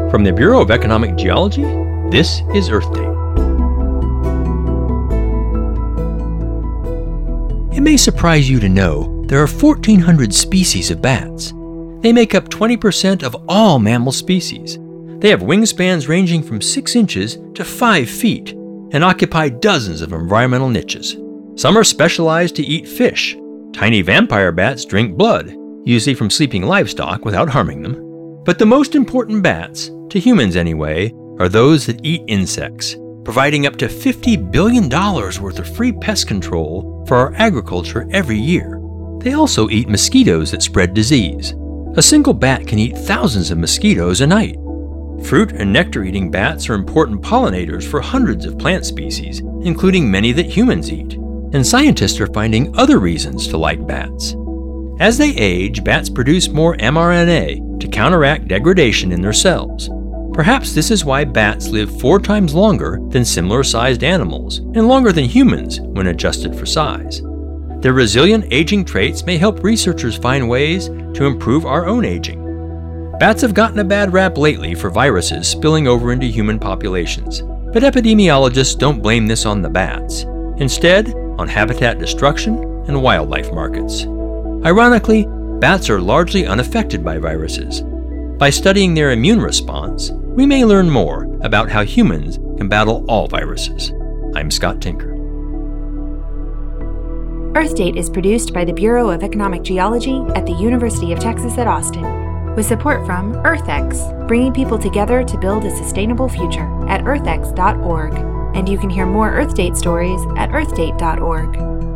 From the Bureau of Economic Geology, this is Earth Date. It may surprise you to know there are 1,400 species of bats. They make up 20% of all mammal species. They have wingspans ranging from 6 inches to 5 feet and occupy dozens of environmental niches. Some are specialized to eat fish. Tiny vampire bats drink blood, usually from sleeping livestock without harming them. But the most important bats, to humans anyway, are those that eat insects, providing up to $50 billion worth of free pest control for our agriculture every year. They also eat mosquitoes that spread disease. A single bat can eat thousands of mosquitoes a night. Fruit and nectar-eating bats are important pollinators for hundreds of plant species, including many that humans eat. And scientists are finding other reasons to like bats. As they age, bats produce more mRNA to counteract degradation in their cells. Perhaps this is why bats live 4 times longer than similar-sized animals, and longer than humans when adjusted for size. Their resilient aging traits may help researchers find ways to improve our own aging. Bats have gotten a bad rap lately for viruses spilling over into human populations, but epidemiologists don't blame this on the bats. Instead, on habitat destruction and wildlife markets. Ironically, bats are largely unaffected by viruses. By studying their immune response, we may learn more about how humans can battle all viruses. I'm Scott Tinker. Earth Date is produced by the Bureau of Economic Geology at the University of Texas at Austin, with support from EarthX, bringing people together to build a sustainable future at earthx.org. And you can hear more Earth Date stories at earthdate.org.